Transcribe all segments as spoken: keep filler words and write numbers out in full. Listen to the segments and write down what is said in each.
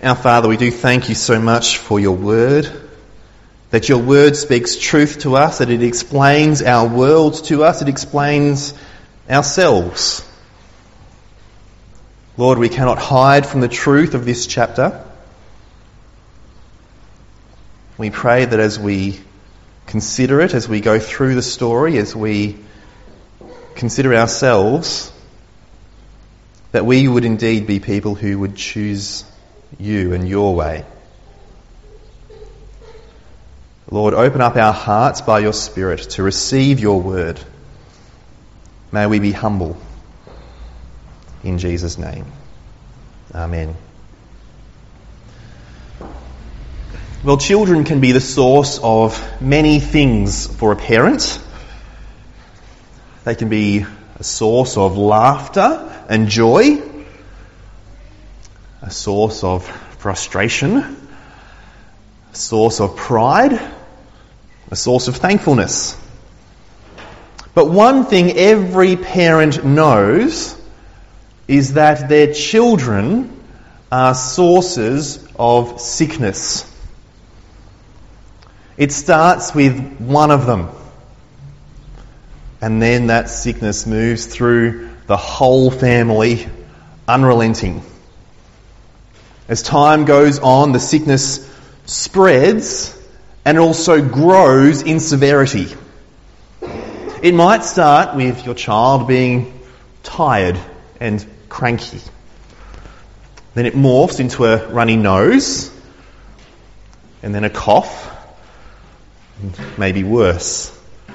Our Father, we do thank you so much for your word, that your word speaks truth to us, that it explains our world to us, it explains ourselves. Lord, we cannot hide from the truth of this chapter. We pray that as we consider it, as we go through the story, as we consider ourselves, that we would indeed be people who would choose you and your way. Lord, open up our hearts by your Spirit to receive your word. May we be humble. In Jesus' name. Amen. Well, children can be the source of many things for a parent. They can be a source of laughter and joy, a source of frustration, a source of pride, a source of thankfulness. But one thing every parent knows is that their children are sources of sickness. It starts with one of them, and then that sickness moves through the whole family, unrelenting. As time goes on, the sickness spreads and also grows in severity. It might start with your child being tired and cranky. Then it morphs into a runny nose, and then a cough, and maybe worse.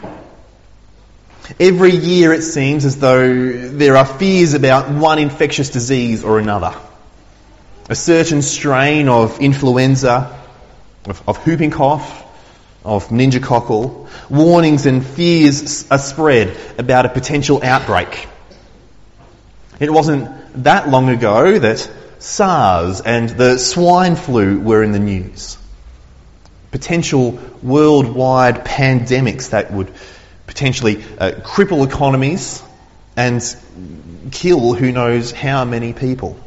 Every year it seems as though there are fears about one infectious disease or another. A certain strain of influenza, of, of whooping cough, of meningococcal. Warnings and fears are spread about a potential outbreak. It wasn't that long ago that SARS and the swine flu were in the news. Potential worldwide pandemics that would potentially uh, cripple economies and kill who knows how many people.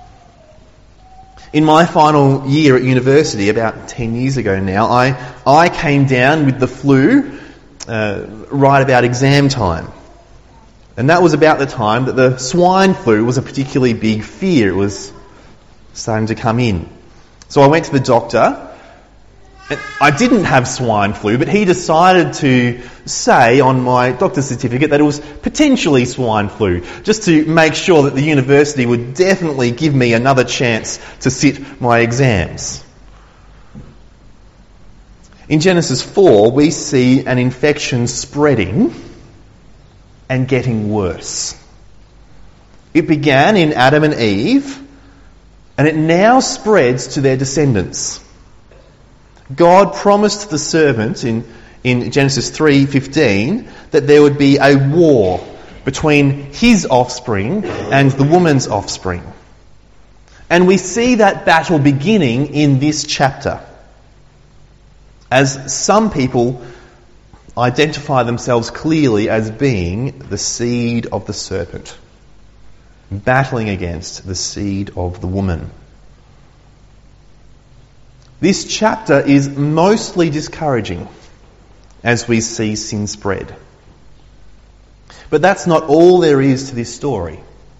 In my final year at university, about ten years ago now, I, I came down with the flu uh, right about exam time. And that was about the time that the swine flu was a particularly big fear. It was starting to come in. So I went to the doctor. And I didn't have swine flu, but he decided to say on my doctor's certificate that it was potentially swine flu, just to make sure that the university would definitely give me another chance to sit my exams. In Genesis four, we see an infection spreading and getting worse. It began in Adam and Eve, and it now spreads to their descendants. God promised the serpent in, in Genesis three fifteen that there would be a war between his offspring and the woman's offspring. And we see that battle beginning in this chapter, as some people identify themselves clearly as being the seed of the serpent, battling against the seed of the woman. This chapter is mostly discouraging as we see sin spread. But that's not all there is to this story.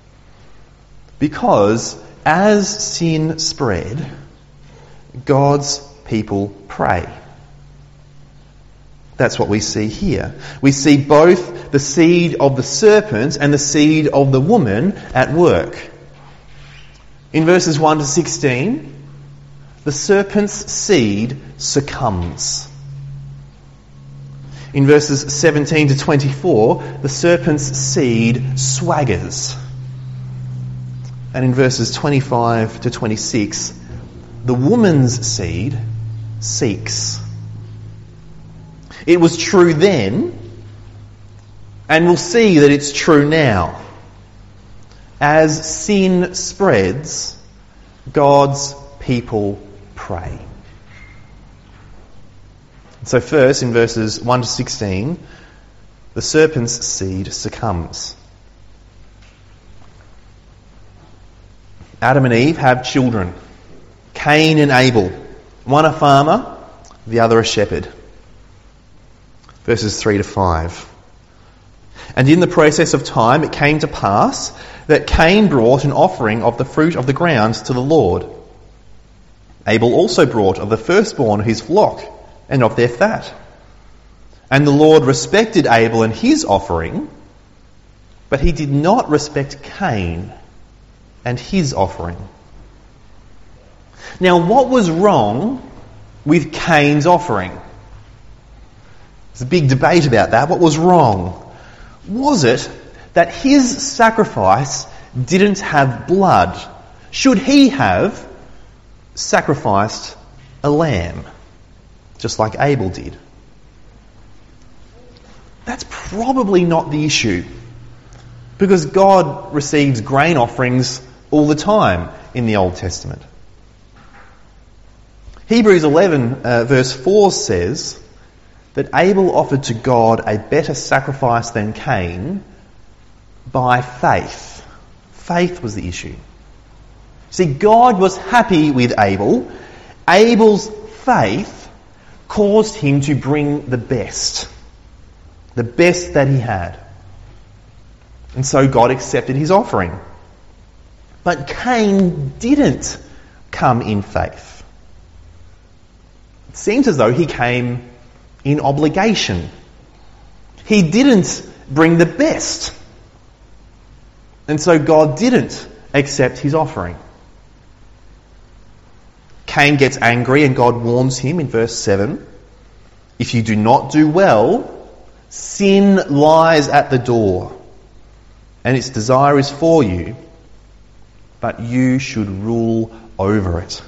Because as sin spread, God's people pray. That's what we see here. We see both the seed of the serpent and the seed of the woman at work. In verses one to sixteen, the serpent's seed succumbs. In verses seventeen to twenty-four, the serpent's seed swaggers. And in verses twenty-five to twenty-six, the woman's seed seeks. It was true then, and we'll see that it's true now. As sin spreads, God's people pray. So first, in verses one to sixteen, the serpent's seed succumbs. Adam and Eve have children, Cain and Abel, one a farmer, the other a shepherd. Verses three to five. And in the process of time it came to pass that Cain brought an offering of the fruit of the ground to the Lord. Abel also brought of the firstborn of his flock and of their fat. And the Lord respected Abel and his offering, but he did not respect Cain and his offering. Now, what was wrong with Cain's offering? There's a big debate about that. What was wrong? Was it that his sacrifice didn't have blood? Should he have sacrificed a lamb, just like Abel did? That's probably not the issue, because God receives grain offerings all the time in the Old Testament. Hebrews eleven uh, verse four says that Abel offered to God a better sacrifice than Cain by faith. Faith was the issue. See, God was happy with Abel. Abel's faith caused him to bring the best. The best that he had. And so God accepted his offering. But Cain didn't come in faith. It seems as though he came in obligation. He didn't bring the best. And so God didn't accept his offering. Cain gets angry and God warns him in verse seven. If you do not do well, sin lies at the door, and its desire is for you, but you should rule over it.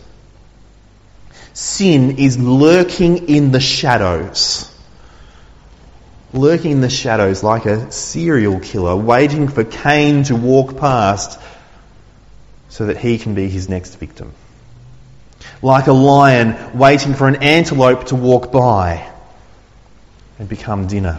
Sin is lurking in the shadows. Lurking in the shadows like a serial killer, waiting for Cain to walk past so that he can be his next victim. Like a lion waiting for an antelope to walk by and become dinner.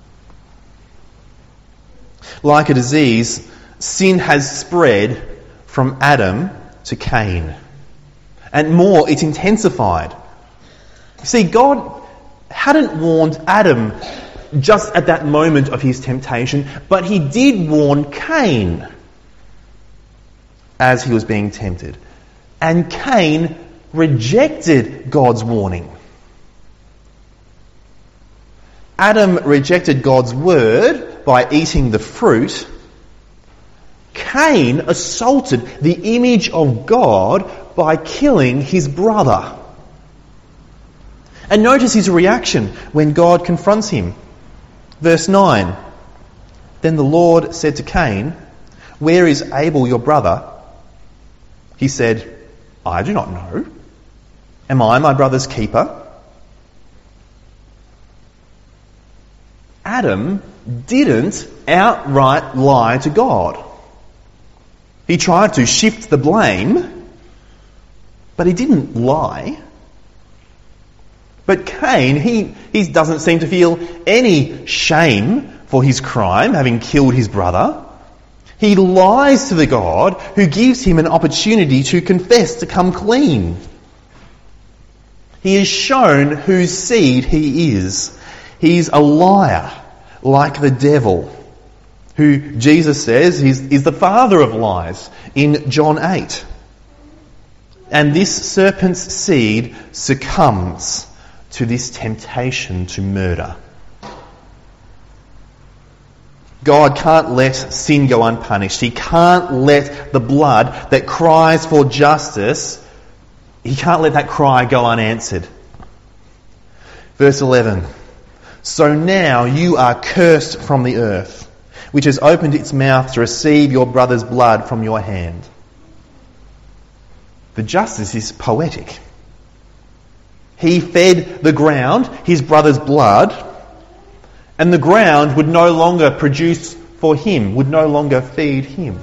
Like a disease, sin has spread from Adam to Cain. And more, it's intensified. See, God hadn't warned Adam just at that moment of his temptation, but he did warn Cain as he was being tempted. And Cain rejected God's warning. Adam rejected God's word by eating the fruit. Cain assaulted the image of God by killing his brother. And notice his reaction when God confronts him. Verse nine. Then the Lord said to Cain, "Where is Abel your brother?" He said, "I do not know. Am I my brother's keeper?" Adam didn't outright lie to God. He tried to shift the blame, but he didn't lie. But Cain, he, he doesn't seem to feel any shame for his crime, having killed his brother. He lies to the God who gives him an opportunity to confess, to come clean. He is shown whose seed he is. He's a liar, like the devil, who Jesus says is, is the father of lies in John eight. And this serpent's seed succumbs to this temptation to murder. God can't let sin go unpunished. He can't let the blood that cries for justice, he can't let that cry go unanswered. Verse eleven. So now you are cursed from the earth, which has opened its mouth to receive your brother's blood from your hand. The justice is poetic. He fed the ground his brother's blood, and the ground would no longer produce for him, would no longer feed him.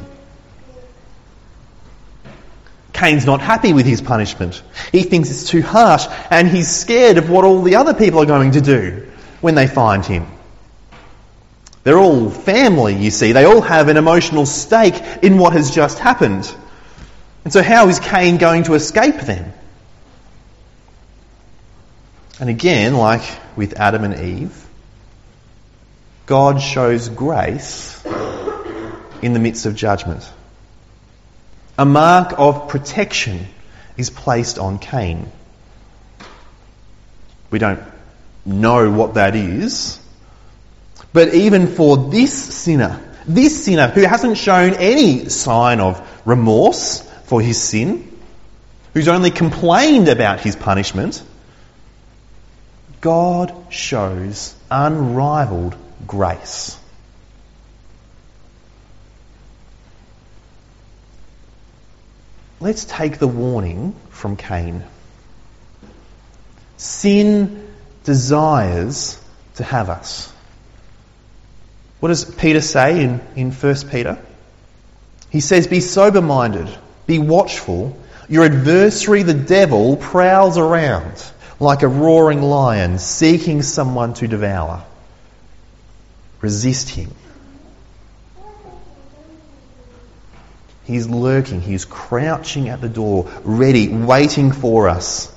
Cain's not happy with his punishment. He thinks it's too harsh, and he's scared of what all the other people are going to do when they find him. They're all family, you see. They all have an emotional stake in what has just happened. And so how is Cain going to escape then? And again, like with Adam and Eve, God shows grace in the midst of judgment. A mark of protection is placed on Cain. We don't know what that is, but even for this sinner, this sinner who hasn't shown any sign of remorse for his sin, who's only complained about his punishment, God shows unrivaled grace. Let's take the warning from Cain. Sin desires to have us. What does Peter say in, in First Peter? He says, be sober-minded, be watchful. Your adversary, the devil, prowls around like a roaring lion, seeking someone to devour. Resist him. He's lurking, he's crouching at the door, ready, waiting for us.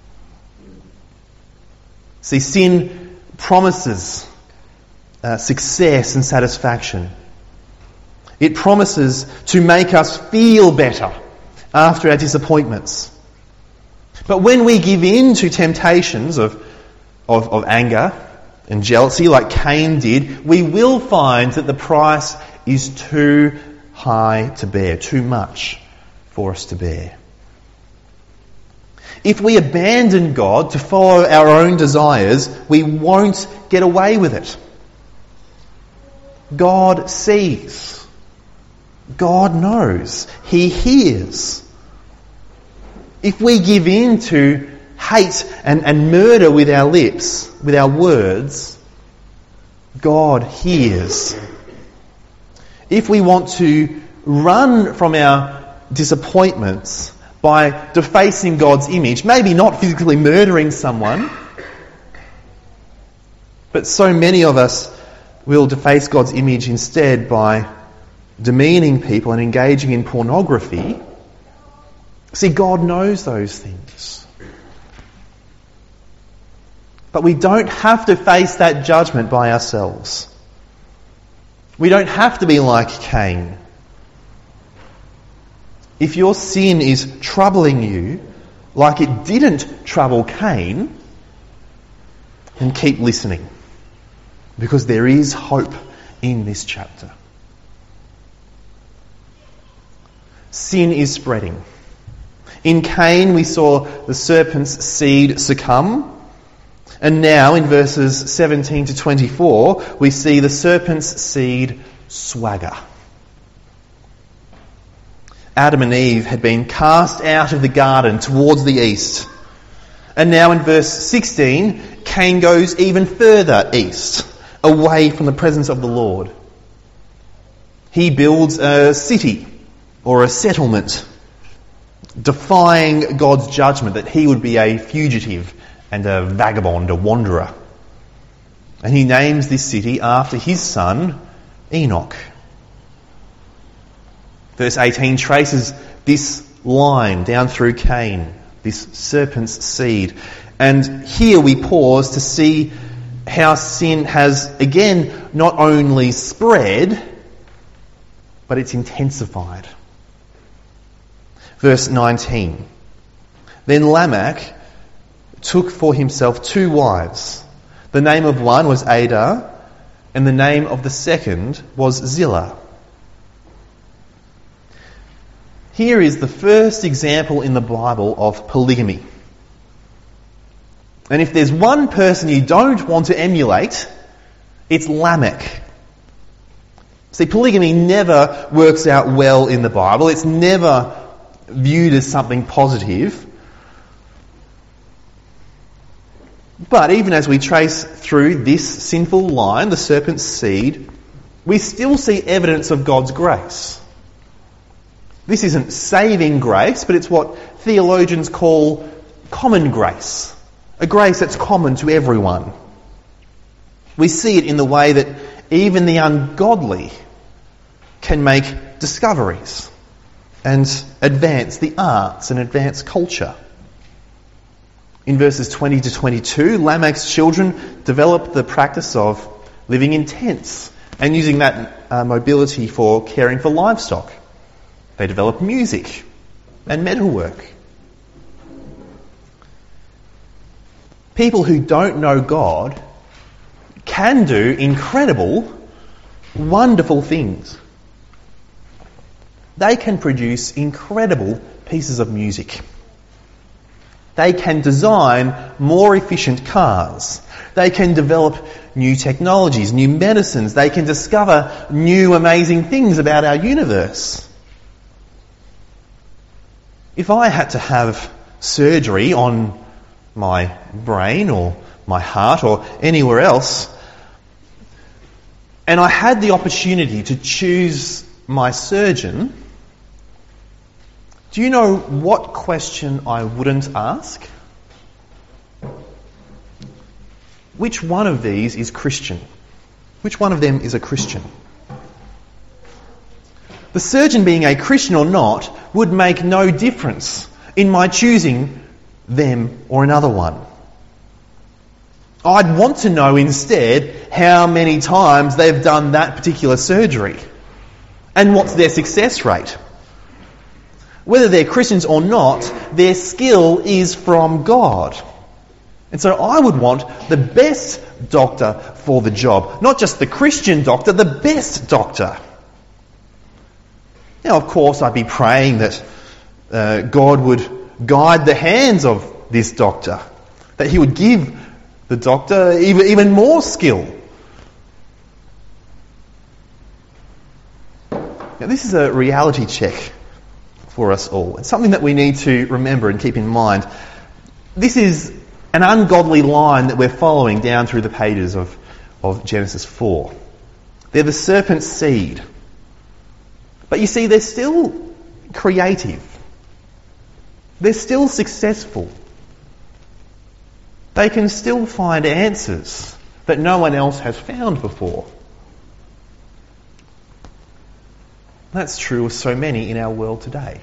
See, sin promises uh, success and satisfaction. It promises to make us feel better after our disappointments. But when we give in to temptations of, of, of anger and jealousy like Cain did, we will find that the price is too high to bear, too much for us to bear. If we abandon God to follow our own desires, we won't get away with it. God sees. God knows. He hears. If we give in to hate and, and murder with our lips, with our words, God hears. If we want to run from our disappointments by defacing God's image, maybe not physically murdering someone, but so many of us will deface God's image instead by demeaning people and engaging in pornography. See, God knows those things. But we don't have to face that judgment by ourselves. We don't have to be like Cain. If your sin is troubling you like it didn't trouble Cain, then keep listening, because there is hope in this chapter. Sin is spreading. In Cain we saw the serpent's seed succumb, and now in verses seventeen to twenty-four we see the serpent's seed swagger. Adam and Eve had been cast out of the garden towards the east. And now in verse sixteen, Cain goes even further east, away from the presence of the Lord. He builds a city or a settlement, defying God's judgment that he would be a fugitive and a vagabond, a wanderer. And he names this city after his son, Enoch. Verse eighteen traces this line down through Cain, this serpent's seed. And here we pause to see how sin has, again, not only spread, but it's intensified. Verse nineteen. Then Lamech took for himself two wives. The name of one was Adah, and the name of the second was Zillah. Here is the first example in the Bible of polygamy. And if there's one person you don't want to emulate, it's Lamech. See, polygamy never works out well in the Bible. It's never viewed as something positive. But even as we trace through this sinful line, the serpent's seed, we still see evidence of God's grace. This isn't saving grace, but it's what theologians call common grace. A grace that's common to everyone. We see it in the way that even the ungodly can make discoveries and advance the arts and advance culture. In verses twenty to twenty-two, Lamech's children develop the practice of living in tents and using that uh, mobility for caring for livestock. They develop music and metalwork. People who don't know God can do incredible, wonderful things. They can produce incredible pieces of music. They can design more efficient cars. They can develop new technologies, new medicines. They can discover new amazing things about our universe. If I had to have surgery on my brain or my heart or anywhere else, and I had the opportunity to choose my surgeon, do you know what question I wouldn't ask? Which one of these is Christian? Which one of them is a Christian? The surgeon being a Christian or not would make no difference in my choosing them or another one. I'd want to know instead how many times they've done that particular surgery and what's their success rate. Whether they're Christians or not, their skill is from God. And so I would want the best doctor for the job. Not just the Christian doctor, the best doctor. Now, of course, I'd be praying that uh, God would guide the hands of this doctor, that he would give the doctor even, even more skill. Now, this is a reality check for us all. It's something that we need to remember and keep in mind. This is an ungodly line that we're following down through the pages of, of Genesis four. They're the serpent's seed. But you see, they're still creative. They're still successful. They can still find answers that no one else has found before. That's true of so many in our world today.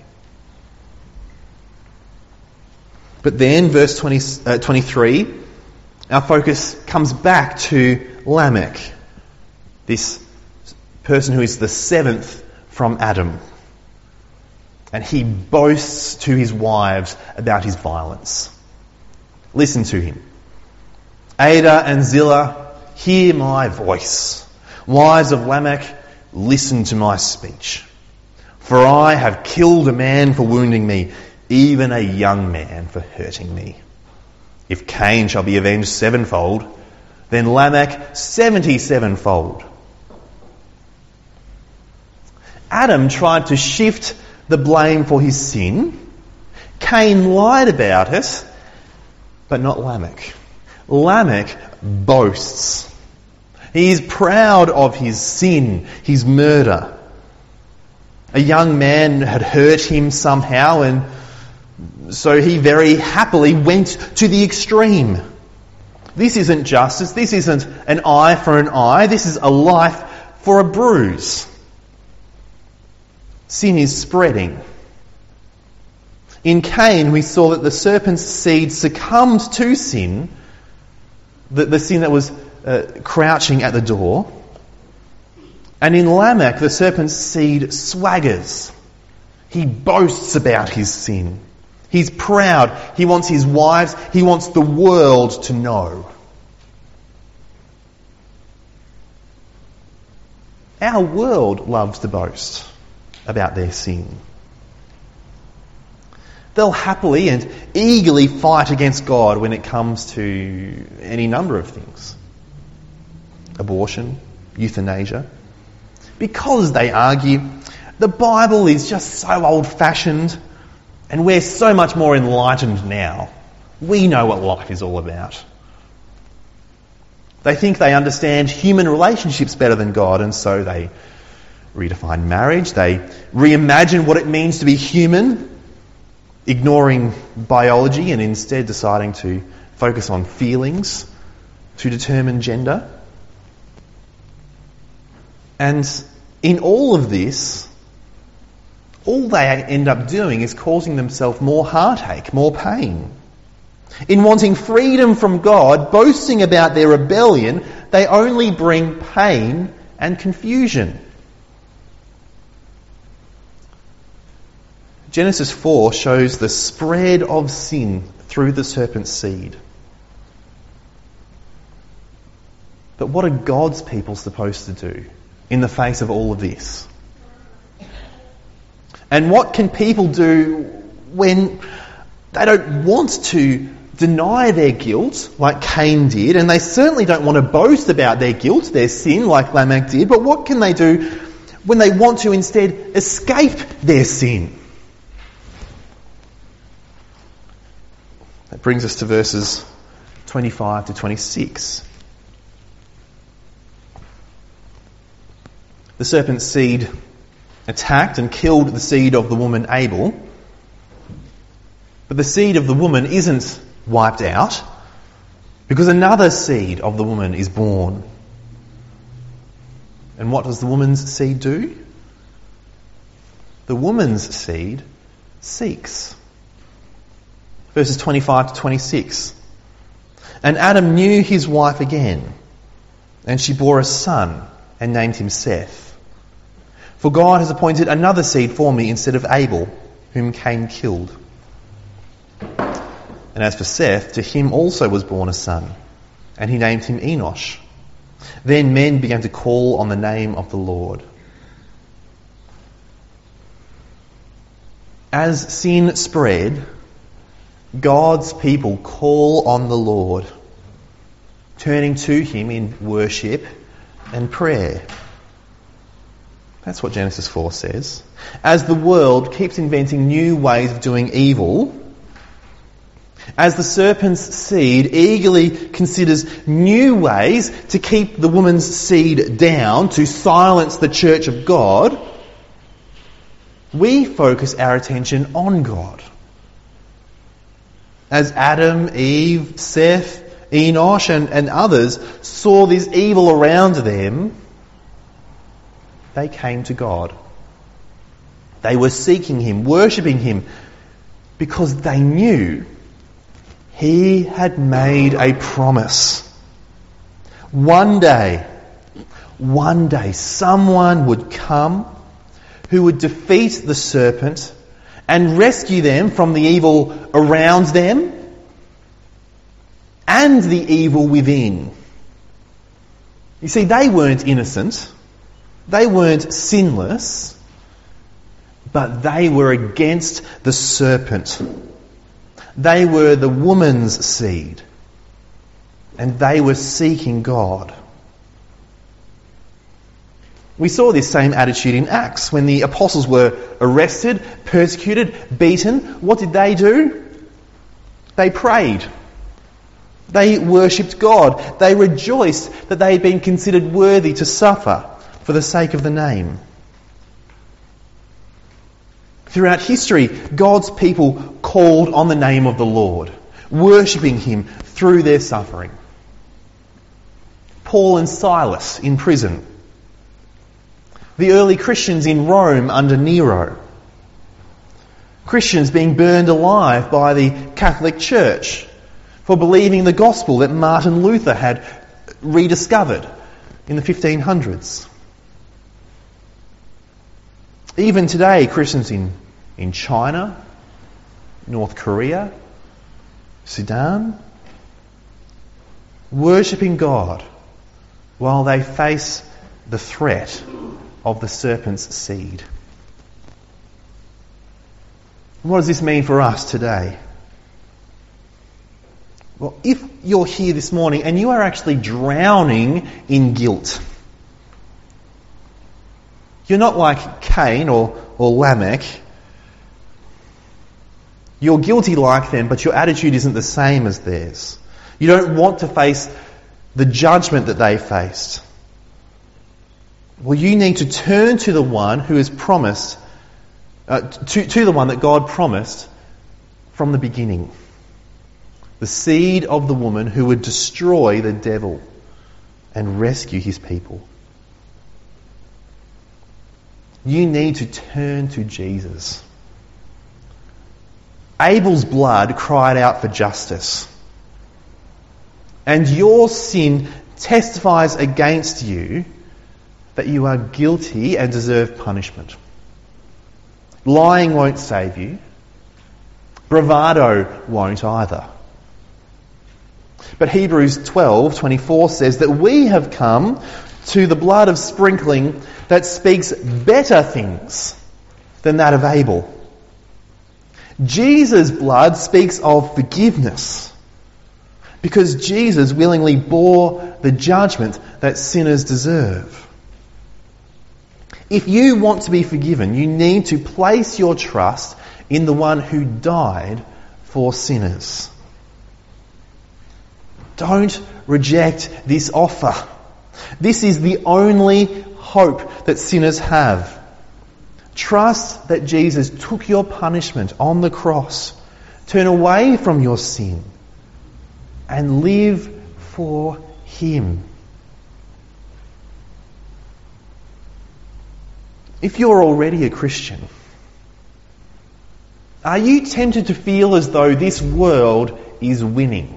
But then, verse twenty, uh, twenty-three, our focus comes back to Lamech, this person who is the seventh from Adam. And he boasts to his wives about his violence. Listen to him. Ada and Zillah, hear my voice. Wives of Lamech, listen to my speech. For I have killed a man for wounding me, even a young man for hurting me. If Cain shall be avenged sevenfold, then Lamech seventy-sevenfold. Adam tried to shift the blame for his sin. Cain lied about it, but not Lamech. Lamech boasts. He is proud of his sin, his murder. A young man had hurt him somehow, and so he very happily went to the extreme. This isn't justice. This isn't an eye for an eye. This is a life for a bruise. Sin is spreading. In Cain, we saw that the serpent's seed succumbed to sin, the, the sin that was uh, crouching at the door. And in Lamech, the serpent's seed swaggers. He boasts about his sin. He's proud. He wants his wives, he wants the world to know. Our world loves to boast about their sin. They'll happily and eagerly fight against God when it comes to any number of things. Abortion, euthanasia. Because they argue, the Bible is just so old-fashioned and we're so much more enlightened now. We know what life is all about. They think they understand human relationships better than God, and so they redefine marriage. They reimagine what it means to be human, ignoring biology and instead deciding to focus on feelings to determine gender. And in all of this, all they end up doing is causing themselves more heartache, more pain. In wanting freedom from God, boasting about their rebellion, they only bring pain and confusion. Genesis four shows the spread of sin through the serpent's seed. But what are God's people supposed to do in the face of all of this? And what can people do when they don't want to deny their guilt like Cain did, and they certainly don't want to boast about their guilt, their sin, like Lamech did, but what can they do when they want to instead escape their sin? That brings us to verses twenty-five to twenty-six. The serpent's seed attacked and killed the seed of the woman Abel. But the seed of the woman isn't wiped out, because another seed of the woman is born. And what does the woman's seed do? The woman's seed seeks. Verses twenty-five to twenty-six. And Adam knew his wife again, and she bore a son and named him Seth. For God has appointed another seed for me instead of Abel, whom Cain killed. And as for Seth, to him also was born a son, and he named him Enosh. Then men began to call on the name of the Lord. As sin spread, God's people call on the Lord, turning to him in worship and prayer. That's what Genesis four says. As the world keeps inventing new ways of doing evil, as the serpent's seed eagerly considers new ways to keep the woman's seed down, to silence the church of God, we focus our attention on God. As Adam, Eve, Seth, Enosh and, and others saw this evil around them, they came to God. They were seeking him, worshipping him, because they knew he had made a promise. One day, one day, someone would come who would defeat the serpent and rescue them from the evil around them and the evil within. You see, they weren't innocent. They weren't sinless, but they were against the serpent. They were the woman's seed, and they were seeking God. We saw this same attitude in Acts when the apostles were arrested, persecuted, beaten. What did they do? They prayed. They worshipped God. They rejoiced that they had been considered worthy to suffer for the sake of the name. Throughout history, God's people called on the name of the Lord, worshipping him through their suffering. Paul and Silas in prison. The early Christians in Rome under Nero. Christians being burned alive by the Catholic Church for believing the gospel that Martin Luther had rediscovered in the fifteen hundreds. Even today, Christians in, in China, North Korea, Sudan, worshipping God while they face the threat of the serpent's seed. What does this mean for us today? Well, if you're here this morning and you are actually drowning in guilt, you're not like Cain or, or Lamech. You're guilty like them, but your attitude isn't the same as theirs. You don't want to face the judgment that they faced. Well, you need to turn to the one who has promised, uh, to, to the one that God promised from the beginning. The seed of the woman who would destroy the devil and rescue his people. You need to turn to Jesus. Abel's blood cried out for justice. And your sin testifies against you that you are guilty and deserve punishment. Lying won't save you. Bravado won't either. But Hebrews twelve twenty-four says that we have come to the blood of sprinkling that speaks better things than that of Abel. Jesus' blood speaks of forgiveness because Jesus willingly bore the judgment that sinners deserve. If you want to be forgiven, you need to place your trust in the one who died for sinners. Don't reject this offer. This is the only hope that sinners have. Trust that Jesus took your punishment on the cross. Turn away from your sin and live for Him. If you're already a Christian, are you tempted to feel as though this world is winning?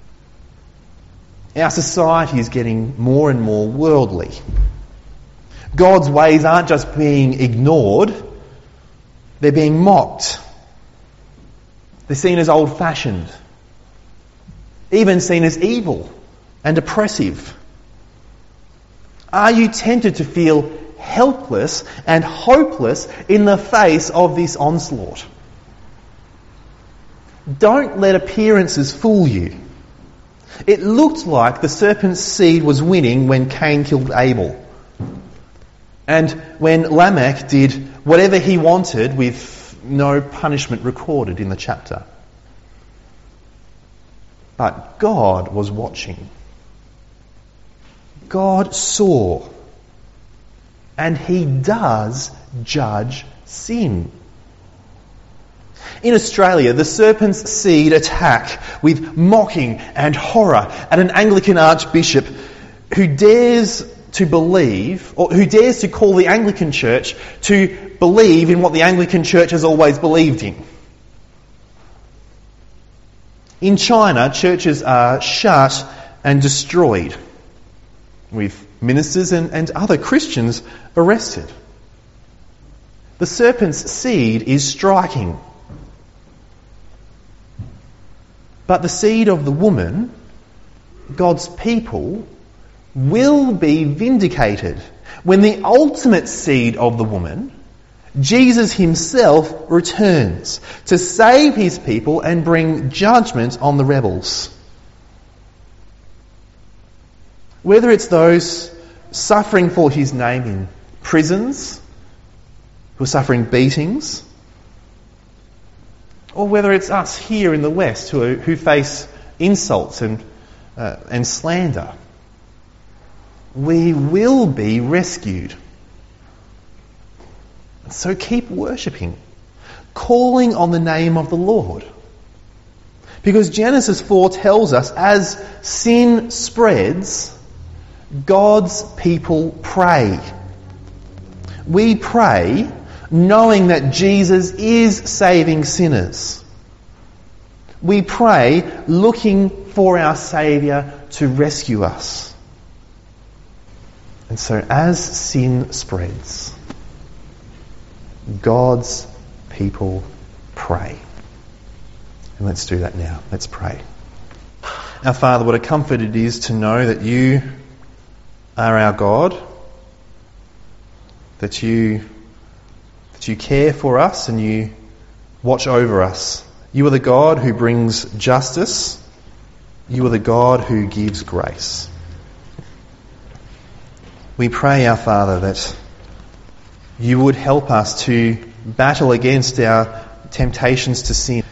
Our society is getting more and more worldly. God's ways aren't just being ignored, they're being mocked. They're seen as old-fashioned, even seen as evil and oppressive. Are you tempted to feel helpless and hopeless in the face of this onslaught? Don't let appearances fool you. It looked like the serpent's seed was winning when Cain killed Abel. And when Lamech did whatever he wanted with no punishment recorded in the chapter. But God was watching. God saw. And He does judge sin. In Australia, the serpent's seed attack with mocking and horror at an Anglican archbishop who dares to believe, or who dares to call the Anglican Church to believe in what the Anglican Church has always believed in. In China, churches are shut and destroyed, with ministers and, and other Christians arrested. The serpent's seed is striking. But the seed of the woman, God's people, will be vindicated when the ultimate seed of the woman, Jesus Himself, returns to save His people and bring judgment on the rebels. Whether it's those suffering for His name in prisons, who are suffering beatings, or whether it's us here in the West who, are, who face insults and, uh, and slander, we will be rescued. So keep worshipping, calling on the name of the Lord. Because Genesis four tells us, as sin spreads, God's people pray. We pray knowing that Jesus is saving sinners. We pray looking for our Saviour to rescue us. And so as sin spreads, God's people pray. And let's do that now. Let's pray. Our Father, what a comfort it is to know that You are our God, that You that You care for us and You watch over us. You are the God who brings justice. You are the God who gives grace. We pray, our Father, that You would help us to battle against our temptations to sin.